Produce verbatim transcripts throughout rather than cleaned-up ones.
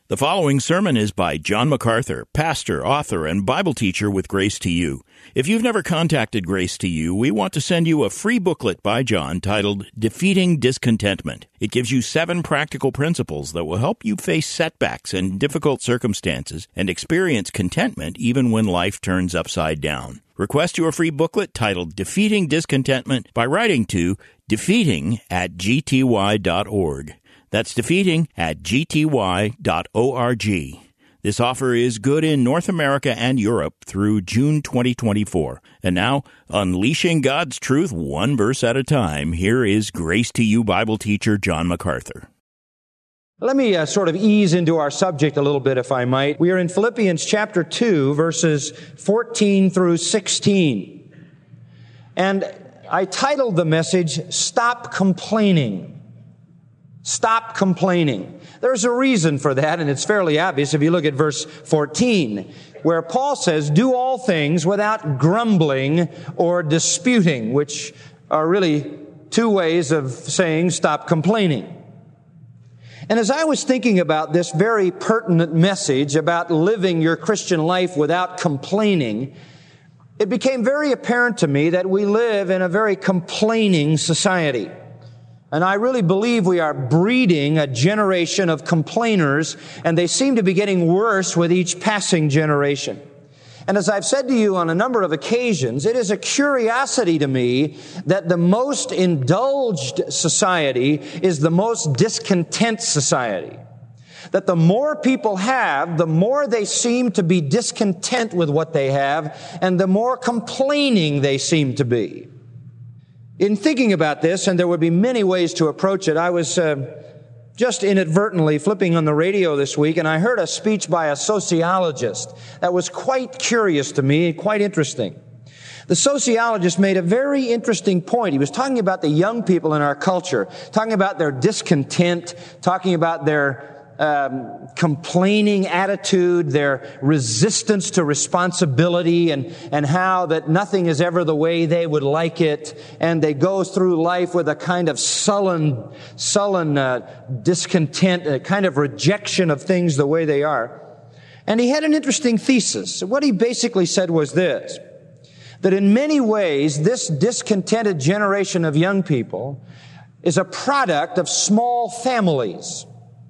The following sermon is by John MacArthur, pastor, author, and Bible teacher with Grace to You. If you've never contacted Grace to You, we want to send you a free booklet by John titled Defeating Discontentment. It gives you seven practical principles that will help you face setbacks and difficult circumstances and experience contentment even when life turns upside down. Request your free booklet titled Defeating Discontentment by writing to defeating at g t y dot org. That's defeating at g t y dot org. This offer is good in North America and Europe through June twenty twenty-four. And now, unleashing God's truth one verse at a time, here is Grace to You Bible teacher John MacArthur. Let me uh, sort of ease into our subject a little bit, if I might. We are in Philippians chapter two, verses fourteen through sixteen. And I titled the message, Stop Complaining. Stop complaining. There's a reason for that, and it's fairly obvious if you look at verse fourteen, where Paul says, do all things without grumbling or disputing, which are really two ways of saying stop complaining. And as I was thinking about this very pertinent message about living your Christian life without complaining, it became very apparent to me that we live in a very complaining society. And I really believe we are breeding a generation of complainers, and they seem to be getting worse with each passing generation. And as I've said to you on a number of occasions, it is a curiosity to me that the most indulged society is the most discontent society. That the more people have, the more they seem to be discontent with what they have, and the more complaining they seem to be. In thinking about this, and there would be many ways to approach it, I was uh, just inadvertently flipping on the radio this week, and I heard a speech by a sociologist that was quite curious to me, quite interesting. The sociologist made a very interesting point. He was talking about the young people in our culture, talking about their discontent, talking about their Um, complaining attitude, their resistance to responsibility, and, and how that nothing is ever the way they would like it, and they go through life with a kind of sullen, sullen uh, discontent, a kind of rejection of things the way they are. And he had an interesting thesis. What he basically said was this, that in many ways, this discontented generation of young people is a product of small families.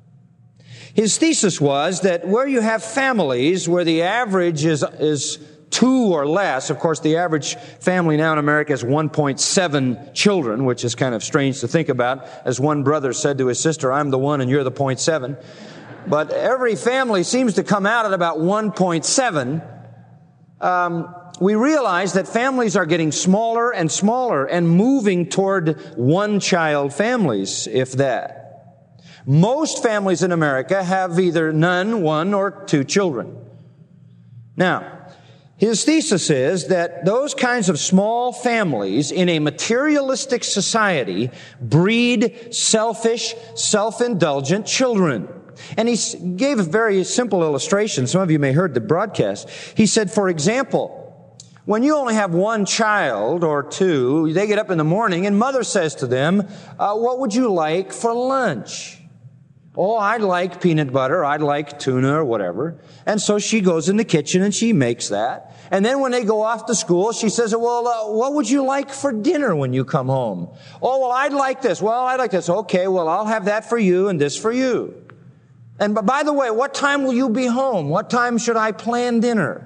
His thesis was that where you have families where the average is is two or less, of course the average family now in America is one point seven children, which is kind of strange to think about. As one brother said to his sister, I'm the one and you're the point seven. But every family seems to come out at about one point seven. Um, we realize that families are getting smaller and smaller and moving toward one-child families, if that. Most families in America have either none, one, or two children. Now, his thesis is that those kinds of small families in a materialistic society breed selfish, self-indulgent children. And he gave a very simple illustration. Some of you may have heard the broadcast. He said, for example, when you only have one child or two, they get up in the morning and mother says to them, uh, what would you like for lunch? Oh, I'd like peanut butter, I'd like tuna or whatever. And so she goes in the kitchen and she makes that. And then when they go off to school, she says, well, uh, what would you like for dinner when you come home? Oh, well, I'd like this. Well, I'd like this. Okay, well, I'll have that for you and this for you. And by the way, what time will you be home? What time should I plan dinner?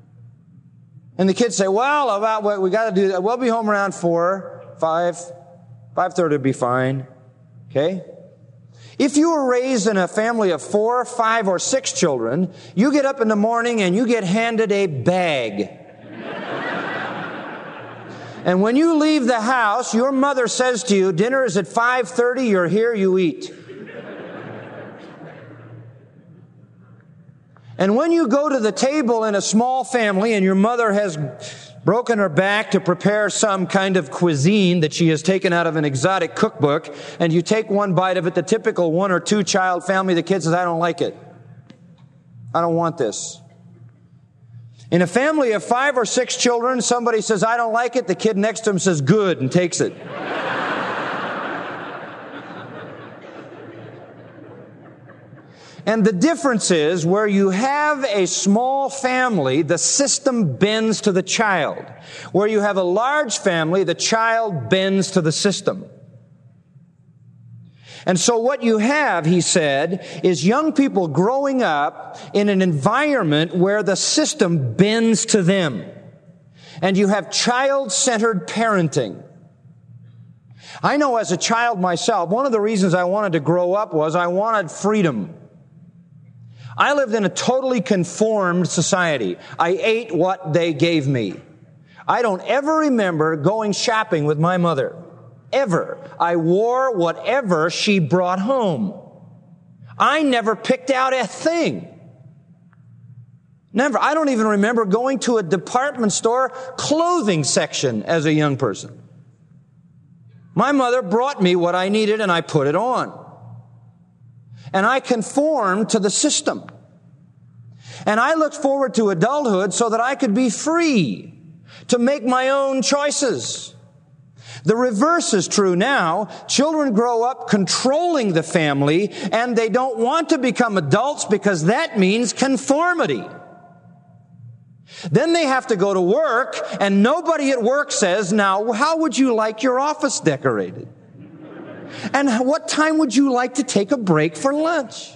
And the kids say, well, about what we got to do that. We'll be home around four, five, five thirty will be fine. Okay? If you were raised in a family of four, five, or six children, you get up in the morning and you get handed a bag. And when you leave the house, your mother says to you, dinner is at five thirty, you're here, you eat. And when you go to the table in a small family and your mother has broken her back to prepare some kind of cuisine that she has taken out of an exotic cookbook, and you take one bite of it, the typical one or two child family, the kid says, I don't like it. I don't want this. In a family of five or six children, somebody says, I don't like it. The kid next to him says, good, and takes it. And the difference is, where you have a small family, the system bends to the child. Where you have a large family, the child bends to the system. And so what you have, he said, is young people growing up in an environment where the system bends to them. And you have child-centered parenting. I know as a child myself, one of the reasons I wanted to grow up was I wanted freedom. I lived in a totally conformed society. I ate what they gave me. I don't ever remember going shopping with my mother. Ever. I wore whatever she brought home. I never picked out a thing. Never. I don't even remember going to a department store clothing section as a young person. My mother brought me what I needed and I put it on. And I conformed to the system. And I looked forward to adulthood so that I could be free to make my own choices. The reverse is true now. Children grow up controlling the family, and they don't want to become adults because that means conformity. Then they have to go to work, and nobody at work says, now, how would you like your office decorated? And what time would you like to take a break for lunch?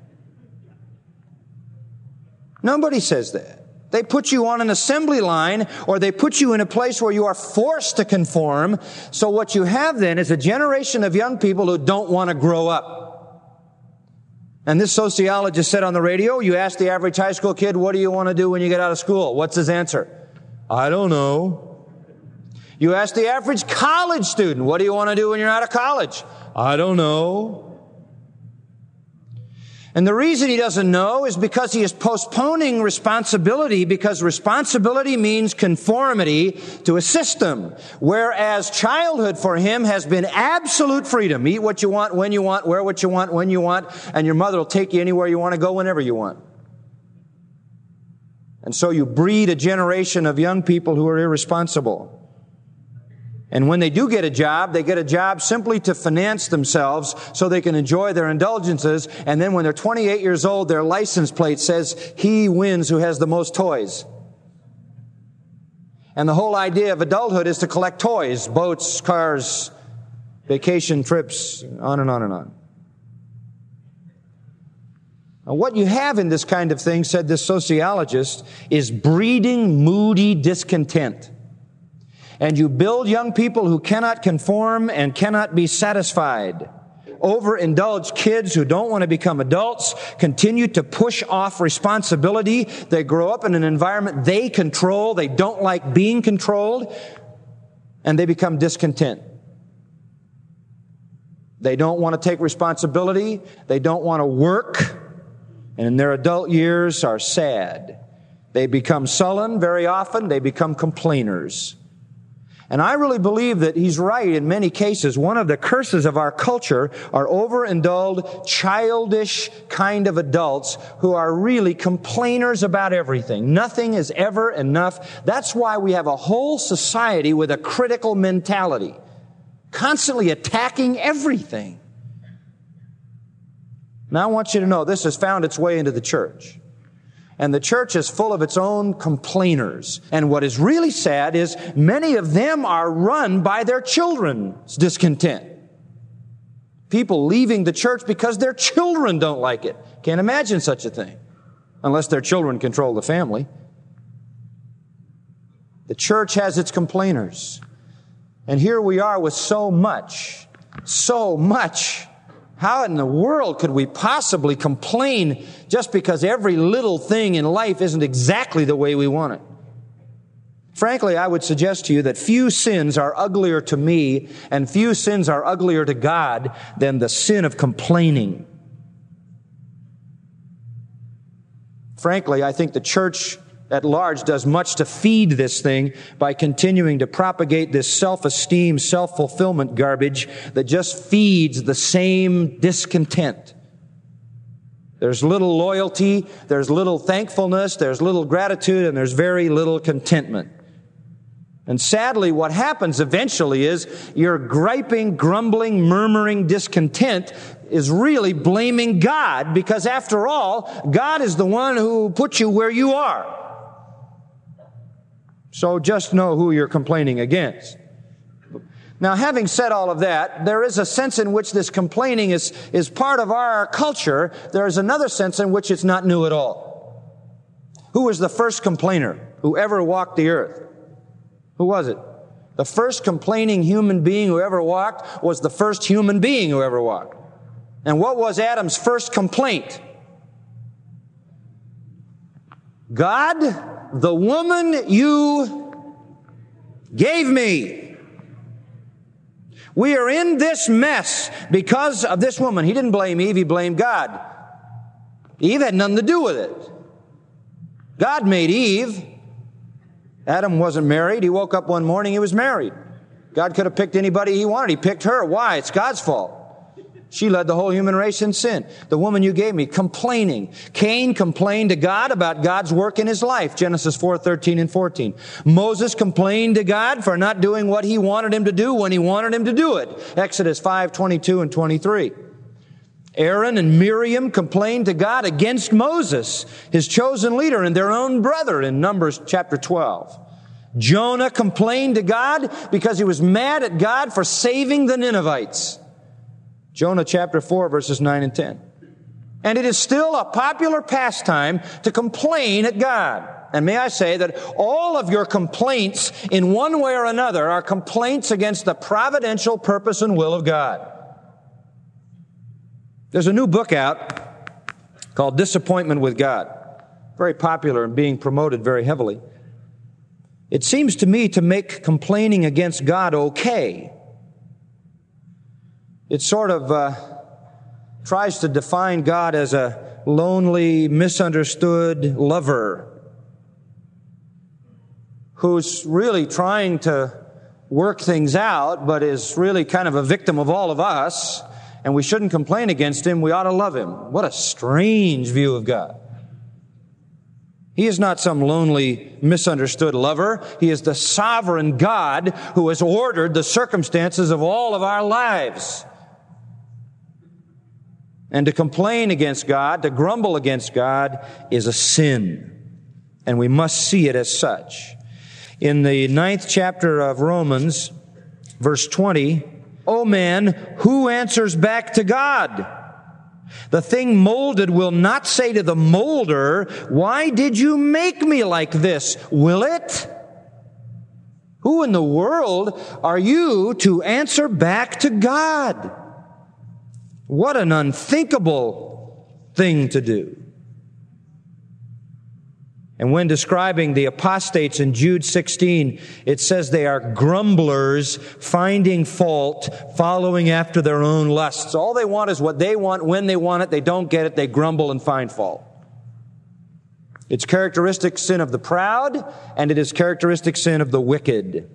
Nobody says that. They put you on an assembly line, or they put you in a place where you are forced to conform. So what you have then is a generation of young people who don't want to grow up. And this sociologist said on the radio, you ask the average high school kid, what do you want to do when you get out of school? What's his answer? I don't know. You ask the average college student, what do you want to do when you're out of college? I don't know. And the reason he doesn't know is because he is postponing responsibility, because responsibility means conformity to a system, whereas childhood for him has been absolute freedom. Eat what you want, when you want, wear what you want, when you want, and your mother will take you anywhere you want to go whenever you want. And so you breed a generation of young people who are irresponsible. And when they do get a job, they get a job simply to finance themselves so they can enjoy their indulgences. And then when they're twenty-eight years old, their license plate says, he wins who has the most toys. And the whole idea of adulthood is to collect toys, boats, cars, vacation trips, on and on and on. Now, what you have in this kind of thing, said this sociologist, is breeding moody discontent. And you build young people who cannot conform and cannot be satisfied. Overindulged kids who don't want to become adults continue to push off responsibility. They grow up in an environment they control. They don't like being controlled. And they become discontent. They don't want to take responsibility. They don't want to work. And in their adult years are sad. They become sullen very often. They become complainers. And I really believe that he's right in many cases. One of the curses of our culture are overindulged, childish kind of adults who are really complainers about everything. Nothing is ever enough. That's why we have a whole society with a critical mentality, constantly attacking everything. Now I want you to know this has found its way into the church. And the church is full of its own complainers. And what is really sad is many of them are run by their children's discontent. People leaving the church because their children don't like it. Can't imagine such a thing. Unless their children control the family. The church has its complainers. And here we are with so much, so much. How in the world could we possibly complain just because every little thing in life isn't exactly the way we want it? Frankly, I would suggest to you that few sins are uglier to me and few sins are uglier to God than the sin of complaining. Frankly, I think the church at large does much to feed this thing by continuing to propagate this self-esteem, self-fulfillment garbage that just feeds the same discontent. There's little loyalty, there's little thankfulness, there's little gratitude, and there's very little contentment. And sadly, what happens eventually is your griping, grumbling, murmuring discontent is really blaming God, because after all, God is the one who put you where you are. So just know who you're complaining against. Now, having said all of that, there is a sense in which this complaining is, is part of our culture. There is another sense in which it's not new at all. Who was the first complainer who ever walked the earth? Who was it? The first complaining human being who ever walked was the first human being who ever walked. And what was Adam's first complaint? God, the woman you gave me. We are in this mess because of this woman. He didn't blame Eve, he blamed God. Eve had nothing to do with it. God made Eve. Adam wasn't married. He woke up one morning, he was married. God could have picked anybody he wanted. He picked her. Why? It's God's fault. She led the whole human race in sin. The woman you gave me, complaining. Cain complained to God about God's work in his life. Genesis four, thirteen and fourteen. Moses complained to God for not doing what he wanted him to do when he wanted him to do it. Exodus five, twenty-two and twenty-three. Aaron and Miriam complained to God against Moses, his chosen leader, and their own brother in Numbers chapter twelve. Jonah complained to God because he was mad at God for saving the Ninevites. Jonah chapter four, verses nine and ten. And it is still a popular pastime to complain at God. And may I say that all of your complaints in one way or another are complaints against the providential purpose and will of God. There's a new book out called Disappointment with God. Very popular and being promoted very heavily. It seems to me to make complaining against God okay. It sort of uh, tries to define God as a lonely, misunderstood lover who's really trying to work things out, but is really kind of a victim of all of us. And we shouldn't complain against him. We ought to love him. What a strange view of God. He is not some lonely, misunderstood lover. He is the sovereign God who has ordered the circumstances of all of our lives. And to complain against God, to grumble against God, is a sin. And we must see it as such. In the ninth chapter of Romans, verse twenty, O man, who answers back to God? The thing molded will not say to the molder, why did you make me like this? Will it? Who in the world are you to answer back to God? What an unthinkable thing to do. And when describing the apostates in Jude sixteen, it says they are grumblers, finding fault, following after their own lusts. All they want is what they want, when they want it. They don't get it. They grumble and find fault. It's characteristic sin of the proud, and it is characteristic sin of the wicked.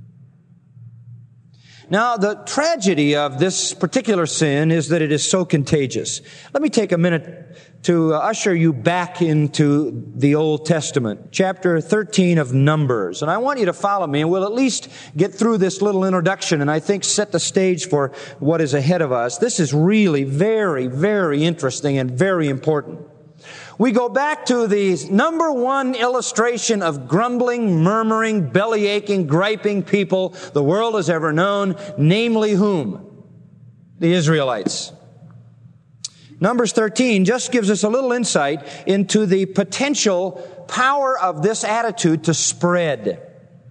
Now, the tragedy of this particular sin is that it is so contagious. Let me take a minute to usher you back into the Old Testament, chapter thirteen of Numbers. And I want you to follow me, and we'll at least get through this little introduction and I think set the stage for what is ahead of us. This is really very, very interesting and very important. We go back to the number one illustration of grumbling, murmuring, belly-aching, griping people the world has ever known, namely whom? The Israelites. Numbers thirteen just gives us a little insight into the potential power of this attitude to spread.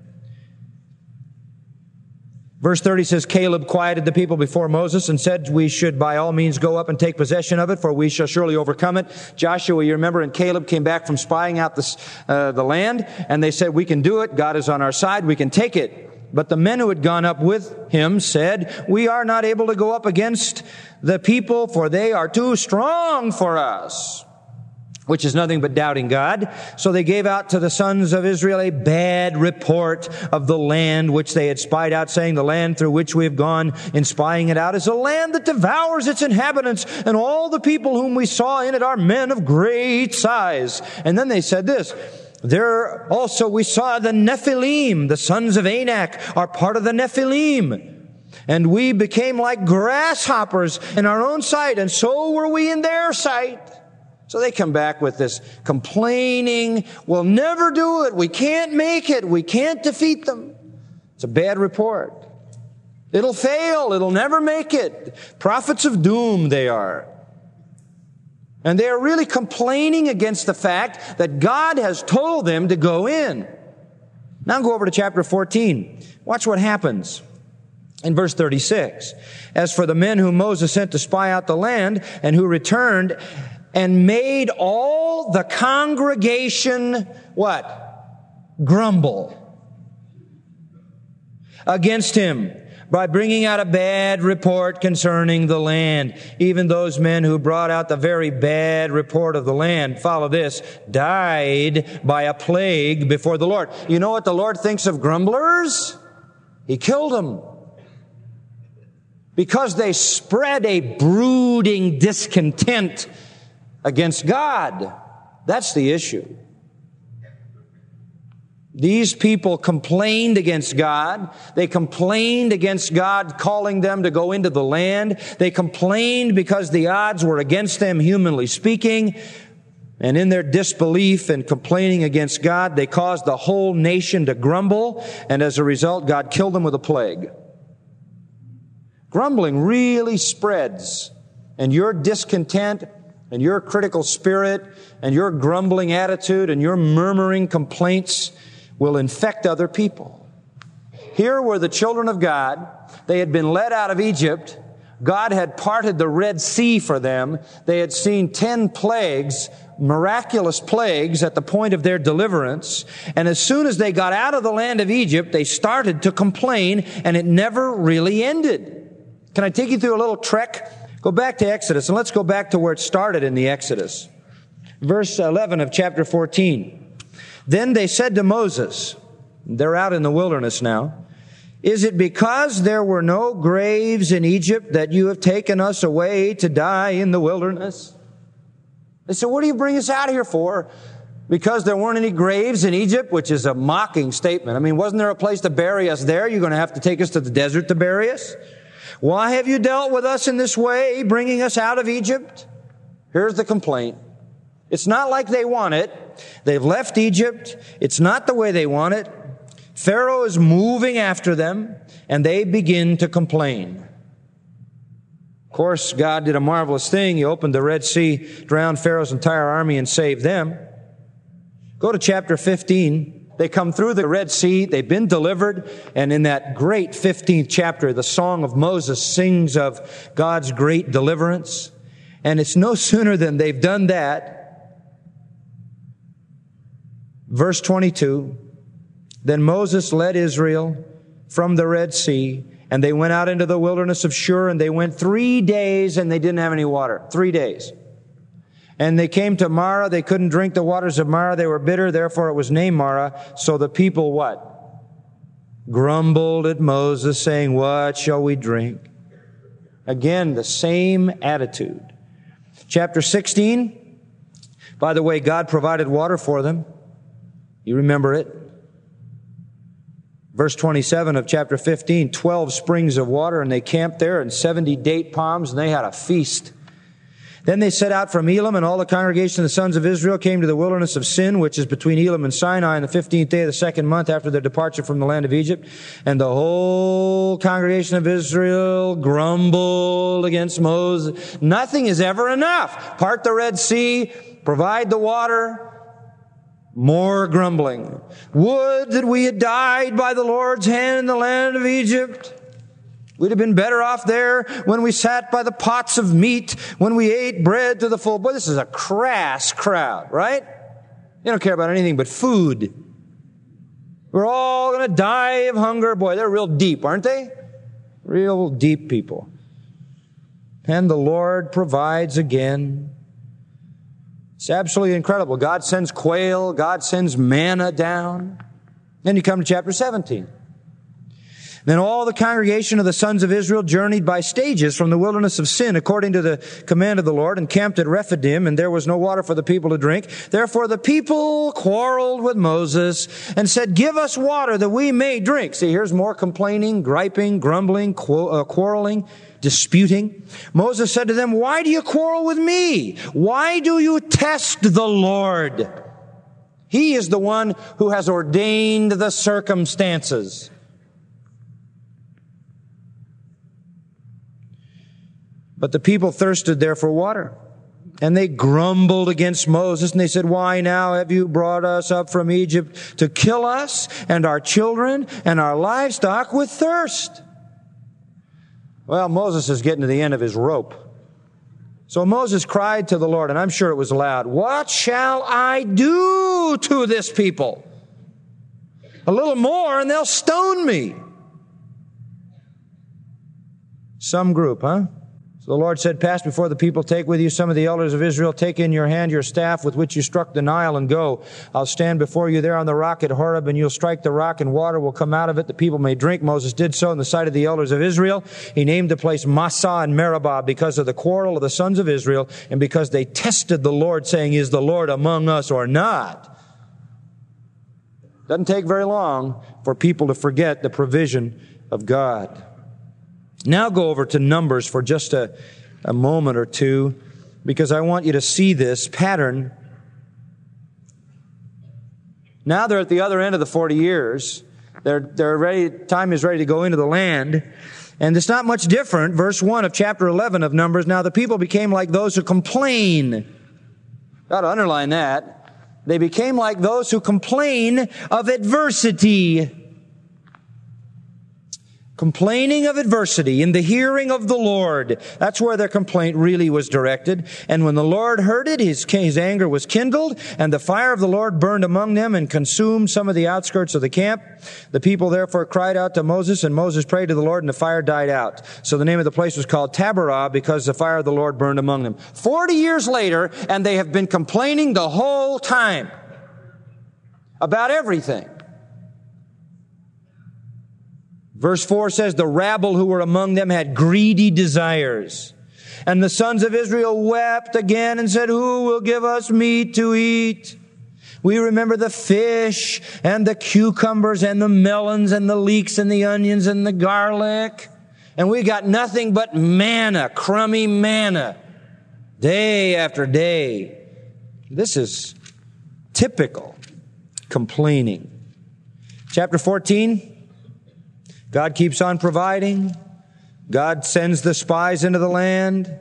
Verse thirty says, Caleb quieted the people before Moses and said, we should by all means go up and take possession of it, for we shall surely overcome it. Joshua, you remember, and Caleb came back from spying out this, uh, the land, and they said, we can do it. God is on our side. We can take it. But the men who had gone up with him said, we are not able to go up against the people, for they are too strong for us. Which is nothing but doubting God. So they gave out to the sons of Israel a bad report of the land which they had spied out, saying, the land through which we have gone in spying it out is a land that devours its inhabitants, and all the people whom we saw in it are men of great size. And then they said this, There also we saw the Nephilim, the sons of Anak, are part of the Nephilim. And we became like grasshoppers in our own sight, and so were we in their sight. So they come back with this complaining, we'll never do it, we can't make it, we can't defeat them. It's a bad report. It'll fail, it'll never make it. Prophets of doom they are. And they are really complaining against the fact that God has told them to go in. Now go over to chapter fourteen. Watch what happens. In verse thirty-six, as for the men whom Moses sent to spy out the land, and who returned and made all the congregation, what? Grumble against him by bringing out a bad report concerning the land. Even those men who brought out the very bad report of the land, follow this, died by a plague before the Lord. You know what the Lord thinks of grumblers? He killed them. Because they spread a brooding discontent against God. That's the issue. These people complained against God. They complained against God calling them to go into the land. They complained because the odds were against them, humanly speaking. And in their disbelief and complaining against God, they caused the whole nation to grumble. And as a result, God killed them with a plague. Grumbling really spreads, and your discontent and your critical spirit and your grumbling attitude and your murmuring complaints will infect other people. Here were the children of God. They had been led out of Egypt. God had parted the Red Sea for them. They had seen ten plagues, miraculous plagues at the point of their deliverance. And as soon as they got out of the land of Egypt, they started to complain, and it never really ended. Can I take you through a little trek? Go back to Exodus, and let's go back to where it started in the Exodus. Verse eleven of chapter fourteen. Then they said to Moses, they're out in the wilderness now, is it because there were no graves in Egypt that you have taken us away to die in the wilderness? They said, what do you bring us out here for? Because there weren't any graves in Egypt, which is a mocking statement. I mean, wasn't there a place to bury us there? You're going to have to take us to the desert to bury us? Why have you dealt with us in this way, bringing us out of Egypt? Here's the complaint. It's not like they want it. They've left Egypt. It's not the way they want it. Pharaoh is moving after them, and they begin to complain. Of course, God did a marvelous thing. He opened the Red Sea, drowned Pharaoh's entire army, and saved them. Go to chapter fifteen. They come through the Red Sea, they've been delivered, and in that great fifteenth chapter, the Song of Moses sings of God's great deliverance. And it's no sooner than they've done that. Verse twenty-two, then Moses led Israel from the Red Sea, and they went out into the wilderness of Shur, and they went three days, and they didn't have any water. Three days. And they came to Marah. They couldn't drink the waters of Marah. They were bitter. Therefore, it was named Marah. So the people what? Grumbled at Moses, saying, what shall we drink? Again, the same attitude. Chapter sixteen. By the way, God provided water for them. You remember it. Verse twenty-seven of chapter fifteen. Twelve springs of water, and they camped there, and seventy date palms, and they had a feast. Then they set out from Elim, and all the congregation of the sons of Israel came to the wilderness of Sin, which is between Elim and Sinai, on the fifteenth day of the second month after their departure from the land of Egypt. And the whole congregation of Israel grumbled against Moses. Nothing is ever enough. Part the Red Sea, provide the water, more grumbling. Would that we had died by the Lord's hand in the land of Egypt. We'd have been better off there when we sat by the pots of meat, when we ate bread to the full. Boy, this is a crass crowd, right? They don't care about anything but food. We're all going to die of hunger. Boy, they're real deep, aren't they? Real deep people. And the Lord provides again. It's absolutely incredible. God sends quail. God sends manna down. Then you come to chapter seventeen. Then all the congregation of the sons of Israel journeyed by stages from the wilderness of Sin, according to the command of the Lord, and camped at Rephidim, and there was no water for the people to drink. Therefore the people quarreled with Moses and said, give us water that we may drink. See, here's more complaining, griping, grumbling, quarreling, disputing. Moses said to them, why do you quarrel with me? Why do you test the Lord? He is the one who has ordained the circumstances. But the people thirsted there for water. And they grumbled against Moses, and they said, why now have you brought us up from Egypt to kill us and our children and our livestock with thirst? Well, Moses is getting to the end of his rope. So Moses cried to the Lord, and I'm sure it was loud, what shall I do to this people? A little more and they'll stone me. Some group, huh? So the Lord said, pass before the people, take with you some of the elders of Israel, take in your hand your staff with which you struck the Nile, and go. I'll stand before you there on the rock at Horeb, and you'll strike the rock, and water will come out of it. The people may drink. Moses did so in the sight of the elders of Israel. He named the place Massah and Meribah because of the quarrel of the sons of Israel, and because they tested the Lord, saying, is the Lord among us or not? Doesn't take very long for people to forget the provision of God. Now go over to Numbers for just a, a moment or two, because I want you to see this pattern. Now they're at the other end of the forty years. They're, they're ready, time is ready to go into the land. And it's not much different. Verse one of chapter eleven of Numbers, now the people became like those who complain. Got to underline that. They became like those who complain of adversity. Complaining of adversity in the hearing of the Lord. That's where their complaint really was directed. And when the Lord heard it, his, his anger was kindled, and the fire of the Lord burned among them and consumed some of the outskirts of the camp. The people therefore cried out to Moses, and Moses prayed to the Lord, and the fire died out. So the name of the place was called Taberah, because the fire of the Lord burned among them. Forty years later, and they have been complaining the whole time about everything. Verse four says, the rabble who were among them had greedy desires. And the sons of Israel wept again and said, who will give us meat to eat? We remember the fish and the cucumbers and the melons and the leeks and the onions and the garlic. And we got nothing but manna, crummy manna, day after day. This is typical complaining. Chapter fourteen. God keeps on providing. God sends the spies into the land.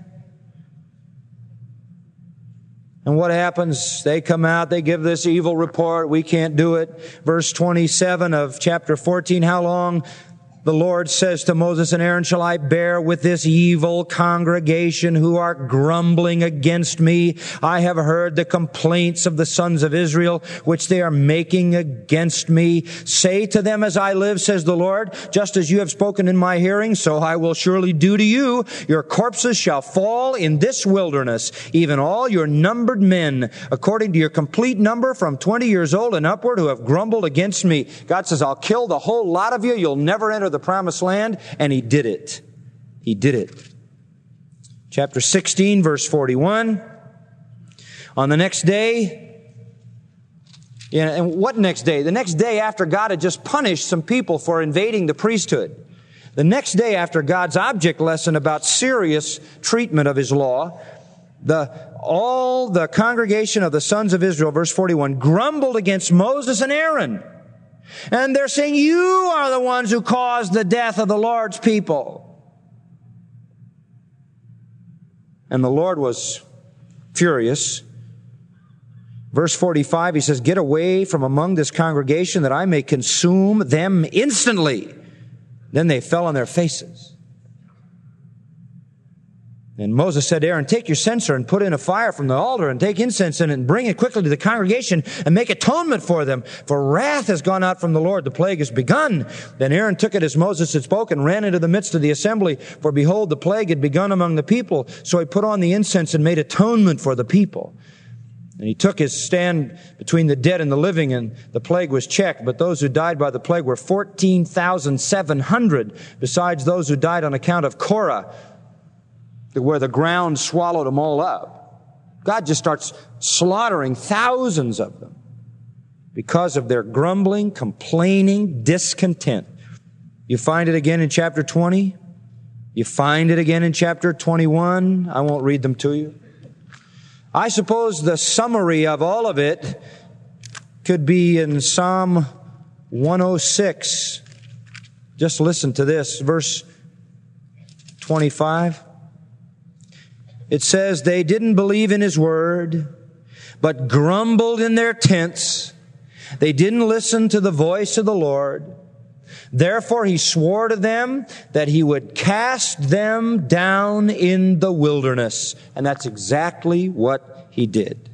And what happens? They come out, they give this evil report, we can't do it. Verse twenty-seven of chapter fourteen, how long? The Lord says to Moses and Aaron, shall I bear with this evil congregation who are grumbling against me? I have heard the complaints of the sons of Israel, which they are making against me. Say to them, as I live, says the Lord, just as you have spoken in my hearing, so I will surely do to you. Your corpses shall fall in this wilderness, even all your numbered men, according to your complete number from twenty years old and upward, who have grumbled against me. God says, I'll kill the whole lot of you. You'll never enter the promised land. And he did it. He did it. Chapter sixteen, verse forty-one. On the next day, yeah, and what next day? The next day after God had just punished some people for invading the priesthood. The next day after God's object lesson about serious treatment of his law, the all the congregation of the sons of Israel, verse forty-one, grumbled against Moses and Aaron. And they're saying, you are the ones who caused the death of the Lord's people. And the Lord was furious. Verse forty-five, he says, get away from among this congregation that I may consume them instantly. Then they fell on their faces. And Moses said to Aaron, take your censer and put in a fire from the altar and take incense in it and bring it quickly to the congregation and make atonement for them. For wrath has gone out from the Lord. The plague has begun. Then Aaron took it as Moses had spoken, ran into the midst of the assembly. For behold, the plague had begun among the people. So he put on the incense and made atonement for the people. And he took his stand between the dead and the living, and the plague was checked. But those who died by the plague were fourteen thousand seven hundred, besides those who died on account of Korah, where the ground swallowed them all up. God just starts slaughtering thousands of them because of their grumbling, complaining, discontent. You find it again in chapter twenty. You find it again in chapter twenty-one. I won't read them to you. I suppose the summary of all of it could be in Psalm one oh six. Just listen to this, verse twenty-five. It says, they didn't believe in His word, but grumbled in their tents. They didn't listen to the voice of the Lord. Therefore He swore to them that He would cast them down in the wilderness. And that's exactly what He did.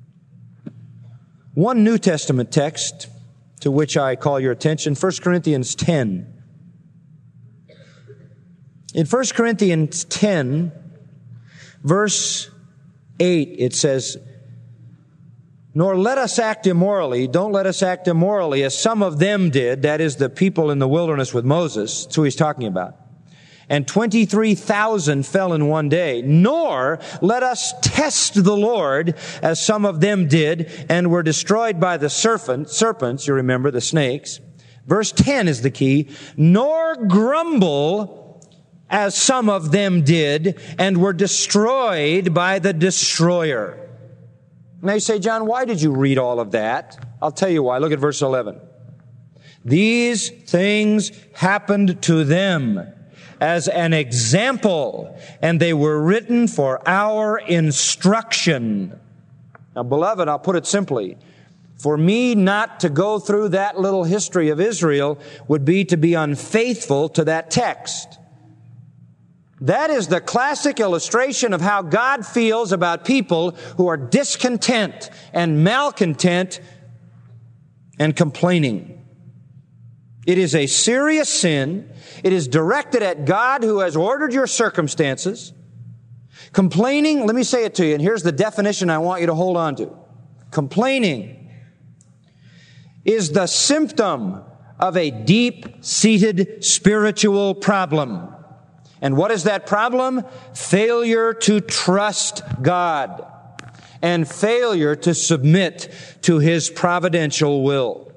One New Testament text to which I call your attention, First Corinthians ten. In First Corinthians ten, verse eight, it says, nor let us act immorally. Don't let us act immorally as some of them did. That is the people in the wilderness with Moses. That's who he's talking about. And twenty-three thousand fell in one day. Nor let us test the Lord as some of them did and were destroyed by the serpent, serpents. You remember the snakes. Verse ten is the key. Nor grumble as some of them did and were destroyed by the destroyer. Now you say, John, why did you read all of that? I'll tell you why. Look at verse eleven. These things happened to them as an example, and they were written for our instruction. Now, beloved, I'll put it simply. For me not to go through that little history of Israel would be to be unfaithful to that text. That is the classic illustration of how God feels about people who are discontent and malcontent and complaining. It is a serious sin. It is directed at God who has ordered your circumstances. Complaining, let me say it to you, and here's the definition I want you to hold on to. Complaining is the symptom of a deep-seated spiritual problem. And what is that problem? Failure to trust God and failure to submit to His providential will.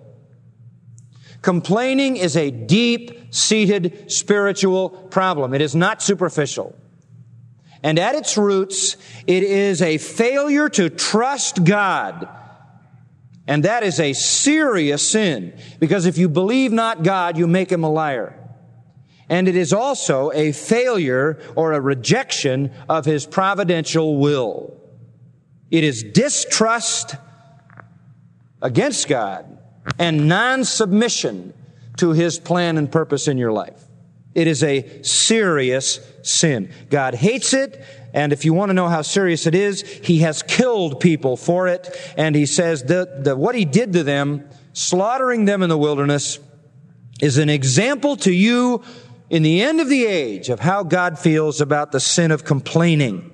Complaining is a deep-seated spiritual problem. It is not superficial. And at its roots, it is a failure to trust God. And that is a serious sin, because if you believe not God, you make Him a liar. And it is also a failure or a rejection of His providential will. It is distrust against God and non-submission to His plan and purpose in your life. It is a serious sin. God hates it, and if you want to know how serious it is, He has killed people for it. And He says that, that what He did to them, slaughtering them in the wilderness, is an example to you in the end of the age of how God feels about the sin of complaining.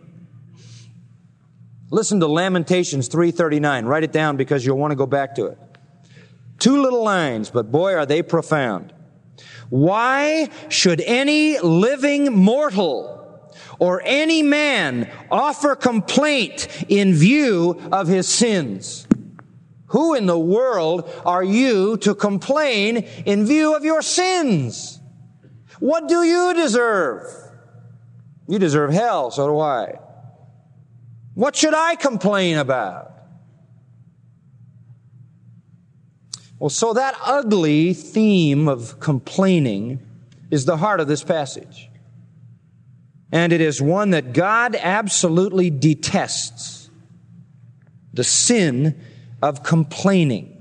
Listen to Lamentations three thirty-nine. Write it down because you'll want to go back to it. Two little lines, but boy, are they profound. Why should any living mortal or any man offer complaint in view of his sins? Who in the world are you to complain in view of your sins? What do you deserve? You deserve hell, so do I. What should I complain about? Well, so that ugly theme of complaining is the heart of this passage. And it is one that God absolutely detests. The sin of complaining.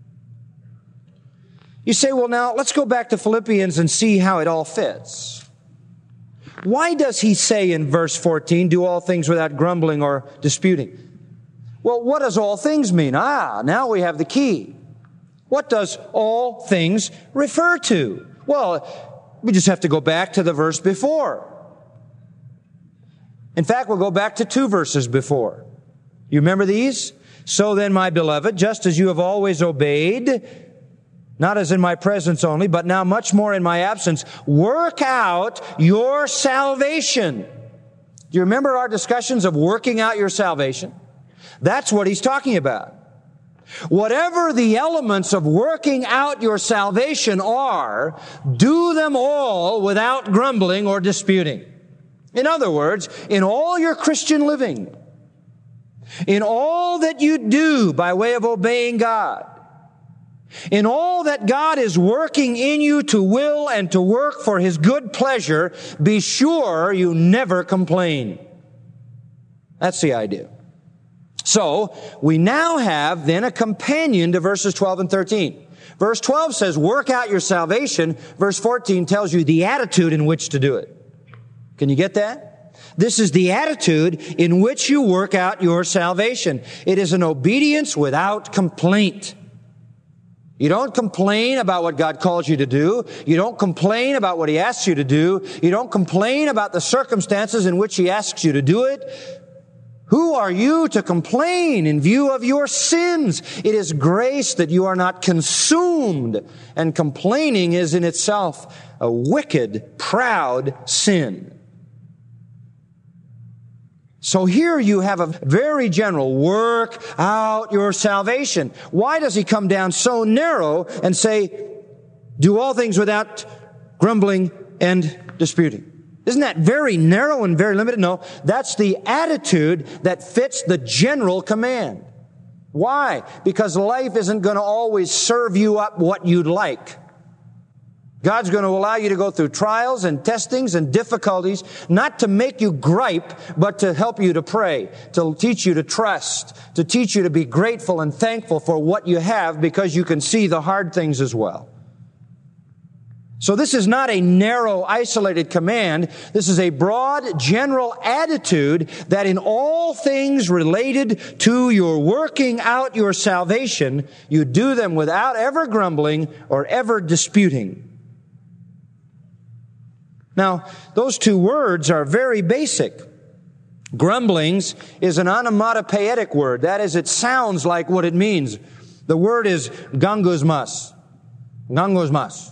You say, well, now let's go back to Philippians and see how it all fits. Why does he say in verse fourteen, do all things without grumbling or disputing? Well, what does all things mean? Ah, now we have the key. What does all things refer to? Well, we just have to go back to the verse before. In fact, we'll go back to two verses before. You remember these? So then, my beloved, just as you have always obeyed, not as in my presence only, but now much more in my absence, work out your salvation. Do you remember our discussions of working out your salvation? That's what he's talking about. Whatever the elements of working out your salvation are, do them all without grumbling or disputing. In other words, in all your Christian living, in all that you do by way of obeying God, in all that God is working in you to will and to work for His good pleasure, be sure you never complain. That's the idea. So, we now have then a companion to verses twelve and thirteen. Verse twelve says, work out your salvation. Verse fourteen tells you the attitude in which to do it. Can you get that? This is the attitude in which you work out your salvation. It is an obedience without complaint. You don't complain about what God calls you to do. You don't complain about what He asks you to do. You don't complain about the circumstances in which He asks you to do it. Who are you to complain in view of your sins? It is grace that you are not consumed. And complaining is in itself a wicked, proud sin. So here you have a very general, work out your salvation. Why does he come down so narrow and say, do all things without grumbling and disputing? Isn't that very narrow and very limited? No, that's the attitude that fits the general command. Why? Because life isn't going to always serve you up what you'd like. God's going to allow you to go through trials and testings and difficulties, not to make you gripe, but to help you to pray, to teach you to trust, to teach you to be grateful and thankful for what you have, because you can see the hard things as well. So this is not a narrow, isolated command. This is a broad, general attitude that in all things related to your working out your salvation, you do them without ever grumbling or ever disputing. Now, those two words are very basic. Grumblings is an onomatopoetic word. That is, it sounds like what it means. The word is gangusmas. Gangusmas.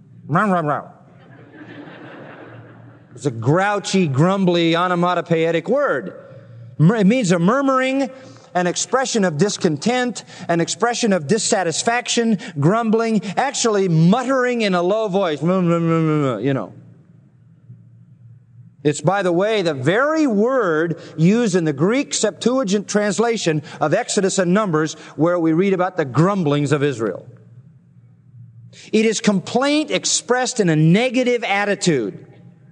It's a grouchy, grumbly, onomatopoetic word. It means a murmuring, an expression of discontent, an expression of dissatisfaction, grumbling, actually muttering in a low voice. You know. It's, by the way, the very word used in the Greek Septuagint translation of Exodus and Numbers, where we read about the grumblings of Israel. It is complaint expressed in a negative attitude.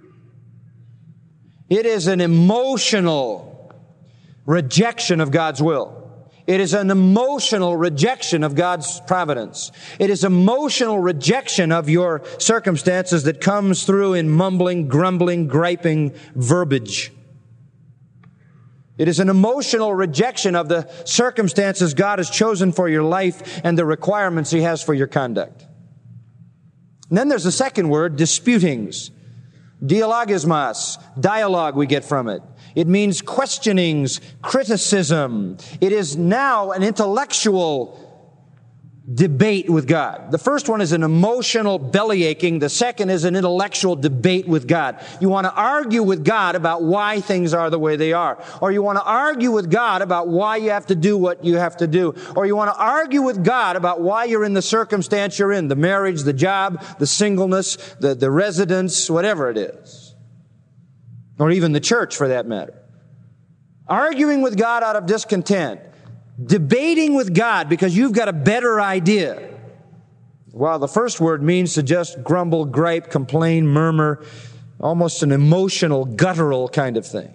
It is an emotional rejection of God's will. It is an emotional rejection of God's providence. It is emotional rejection of your circumstances that comes through in mumbling, grumbling, griping verbiage. It is an emotional rejection of the circumstances God has chosen for your life and the requirements He has for your conduct. And then there's the second word, disputings. Dialogismas, dialogue we get from it. It means questionings, criticism. It is now an intellectual debate with God. The first one is an emotional bellyaching. The second is an intellectual debate with God. You want to argue with God about why things are the way they are. Or you want to argue with God about why you have to do what you have to do. Or you want to argue with God about why you're in the circumstance you're in. The marriage, the job, the singleness, the, the residence, whatever it is. Or even the church for that matter. Arguing with God out of discontent. Debating with God because you've got a better idea. While the first word means to just grumble, gripe, complain, murmur, almost an emotional, guttural kind of thing.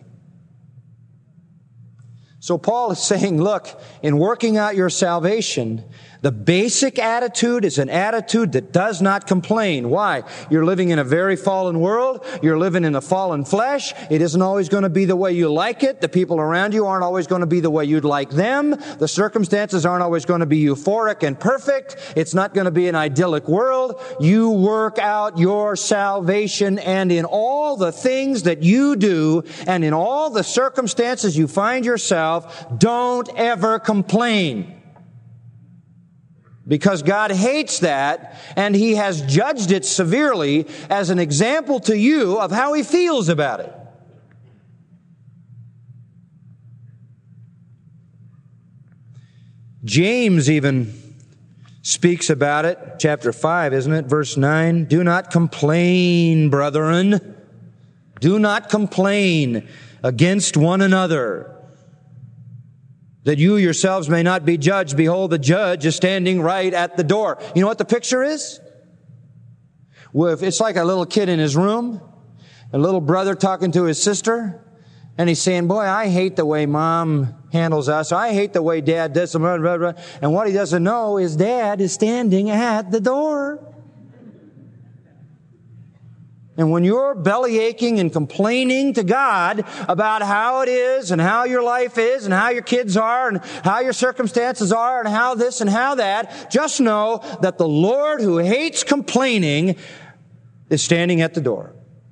So Paul is saying, look, in working out your salvation, the basic attitude is an attitude that does not complain. Why? You're living in a very fallen world. You're living in a fallen flesh. It isn't always going to be the way you like it. The people around you aren't always going to be the way you'd like them. The circumstances aren't always going to be euphoric and perfect. It's not going to be an idyllic world. You work out your salvation, and in all the things that you do and in all the circumstances you find yourself, yourself, don't ever complain. Because God hates that, and He has judged it severely as an example to you of how He feels about it. James even speaks about it, chapter five, isn't it? Verse nine, do not complain, brethren. Do not complain against one another, that you yourselves may not be judged. Behold, the judge is standing right at the door. You know what the picture is? Well, if it's like a little kid in his room, a little brother talking to his sister, and he's saying, boy, I hate the way Mom handles us. I hate the way Dad does. Blah, blah, blah. And what he doesn't know is Dad is standing at the door. And when you're belly aching and complaining to God about how it is and how your life is and how your kids are and how your circumstances are and how this and how that, just know that the Lord, who hates complaining, is standing at the door.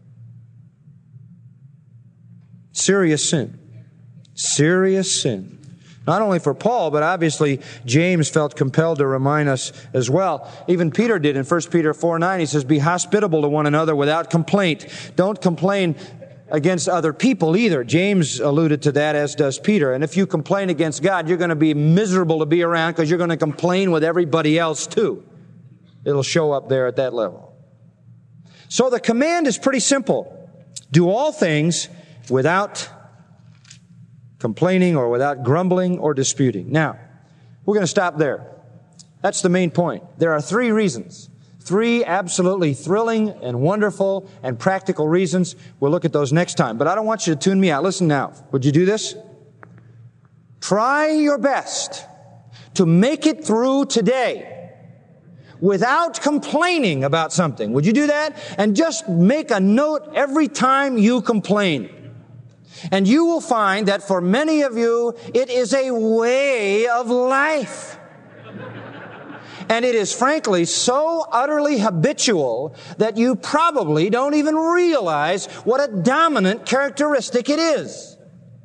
Serious sin. Serious sin. Not only for Paul, but obviously James felt compelled to remind us as well. Even Peter did in First Peter four nine. He says, be hospitable to one another without complaint. Don't complain against other people either. James alluded to that, as does Peter. And if you complain against God, you're going to be miserable to be around because you're going to complain with everybody else too. It'll show up there at that level. So the command is pretty simple. Do all things without complaining or without grumbling or disputing. Now, we're going to stop there. That's the main point. There are three reasons. Three absolutely thrilling and wonderful and practical reasons. We'll look at those next time. But I don't want you to tune me out. Listen now. Would you do this? Try your best to make it through today without complaining about something. Would you do that? And just make a note every time you complain. And you will find that for many of you, it is a way of life. And it is frankly so utterly habitual that you probably don't even realize what a dominant characteristic it is.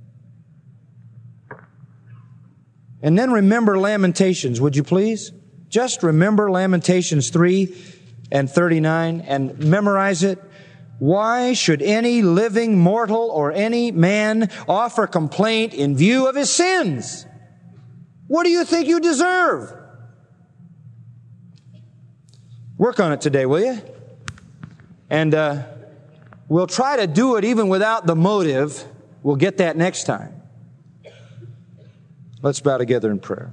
And then remember Lamentations, would you please? Just remember Lamentations three and thirty-nine and memorize it. Why should any living mortal or any man offer complaint in view of his sins? What do you think you deserve? Work on it today, will you? And uh, we'll try to do it even without the motive. We'll get that next time. Let's bow together in prayer.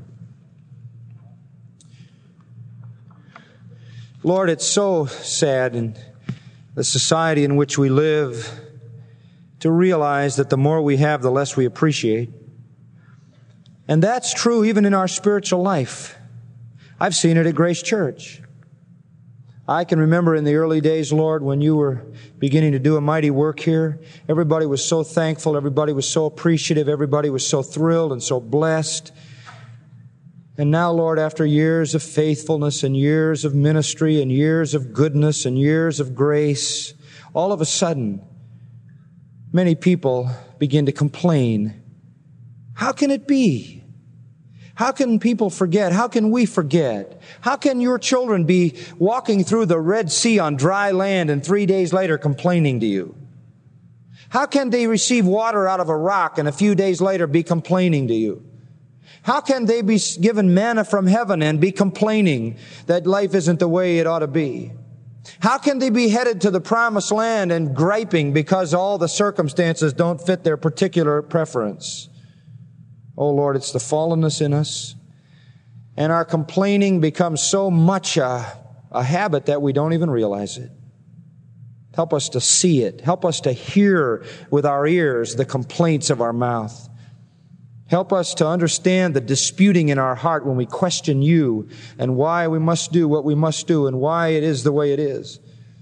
Lord, it's so sad and the society in which we live, to realize that the more we have, the less we appreciate. And that's true even in our spiritual life. I've seen it at Grace Church. I can remember in the early days, Lord, when you were beginning to do a mighty work here. Everybody was so thankful. Everybody was so appreciative. Everybody was so thrilled and so blessed. And now, Lord, after years of faithfulness and years of ministry and years of goodness and years of grace, all of a sudden, many people begin to complain. How can it be? How can people forget? How can we forget? How can your children be walking through the Red Sea on dry land and three days later complaining to you? How can they receive water out of a rock and a few days later be complaining to you? How can they be given manna from heaven and be complaining that life isn't the way it ought to be? How can they be headed to the promised land and griping because all the circumstances don't fit their particular preference? Oh Lord, it's the fallenness in us. And our complaining becomes so much a, a habit that we don't even realize it. Help us to see it. Help us to hear with our ears the complaints of our mouth. Help us to understand the disputing in our heart when we question you and why we must do what we must do and why it is the way it is.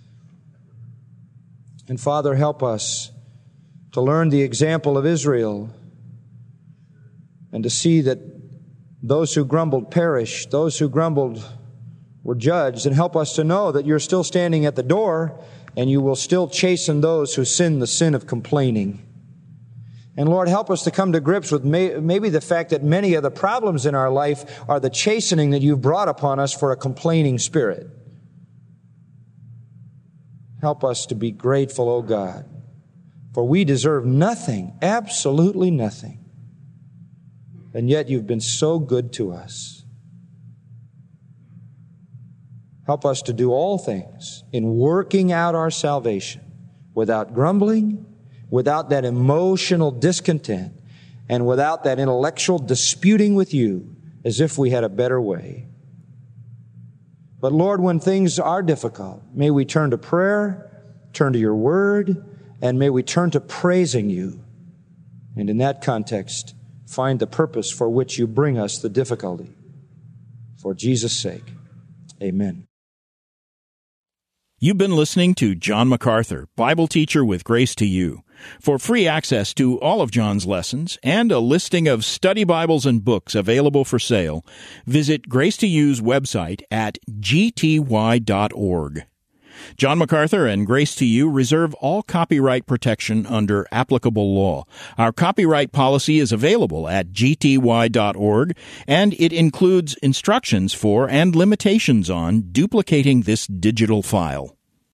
And Father, help us to learn the example of Israel and to see that those who grumbled perished, those who grumbled were judged, and help us to know that you're still standing at the door and you will still chasten those who sin the sin of complaining. And Lord, help us to come to grips with may, maybe the fact that many of the problems in our life are the chastening that you've brought upon us for a complaining spirit. Help us to be grateful, O God, for we deserve nothing, absolutely nothing. And yet you've been so good to us. Help us to do all things in working out our salvation without grumbling, without that emotional discontent, and without that intellectual disputing with you as if we had a better way. But Lord, when things are difficult, may we turn to prayer, turn to your word, and may we turn to praising you. And in that context, find the purpose for which you bring us the difficulty. For Jesus' sake, amen. You've been listening to John MacArthur, Bible teacher with Grace to You. For free access to all of John's lessons and a listing of study Bibles and books available for sale, visit Grace to You's website at g t y dot org. John MacArthur and Grace to You reserve all copyright protection under applicable law. Our copyright policy is available at g t y dot org, and it includes instructions for and limitations on duplicating this digital file.